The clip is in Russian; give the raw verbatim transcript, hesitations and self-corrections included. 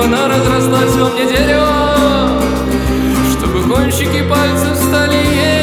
она разрослась во мне дерево, чтобы кончики пальцев стали ей.